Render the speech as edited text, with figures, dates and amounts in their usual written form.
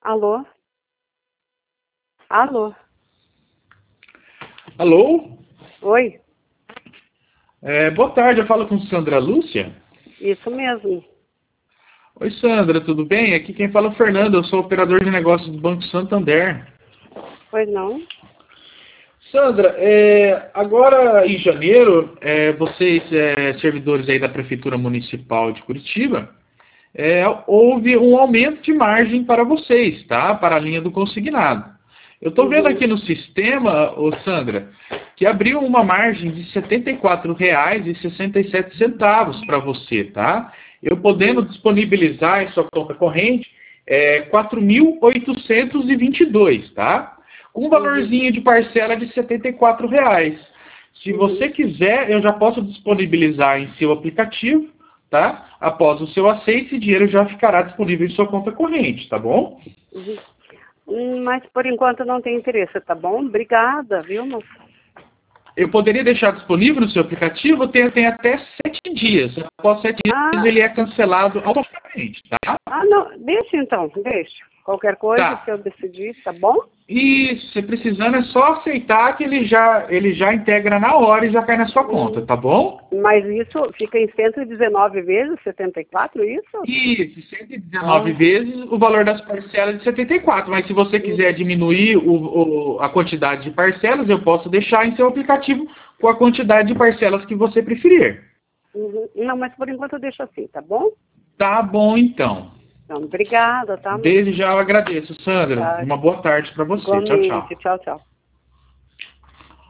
Alô? Alô? Alô? Oi? Boa tarde, eu falo com Sandra Lúcia. Isso mesmo. Oi, Sandra, tudo bem? Aqui quem fala é o Fernando, eu sou operador de negócios do Banco Santander. Pois não? Sandra, agora em janeiro, vocês, servidores aí da Prefeitura Municipal de Curitiba, houve um aumento de margem para vocês, tá? Para a linha do consignado. Eu estou vendo aqui no sistema, Sandra, que abriu uma margem de R$ 74,67 para você, tá? Eu podendo disponibilizar em sua conta corrente R$ 4.822, tá? Com um valorzinho de parcela de R$ 74. Se você quiser, eu já posso disponibilizar em seu aplicativo, tá? Após o seu aceite, esse dinheiro já ficará disponível em sua conta corrente, tá bom? Mas por enquanto não tem interesse, tá bom? Obrigada, viu, moça? Eu poderia deixar disponível no seu aplicativo, tem até 7 dias. Após 7 dias ele é cancelado automaticamente, tá? Não, deixa então, deixa. Qualquer coisa Tá. que eu decidir, tá bom? E se precisando é só aceitar que ele já integra na hora e já cai na sua conta, tá bom? Mas isso fica em 119 vezes 74, isso? Isso, 119 vezes o valor das parcelas de 74. Mas se você quiser diminuir a quantidade de parcelas, eu posso deixar em seu aplicativo com a quantidade de parcelas que você preferir. Não, mas por enquanto eu deixo assim, tá bom? Tá bom, então. Então, obrigada, tá? Desde já eu agradeço, Sandra. Tá. Uma boa tarde para você. Tchau, tchau. Igualmente, tchau, tchau.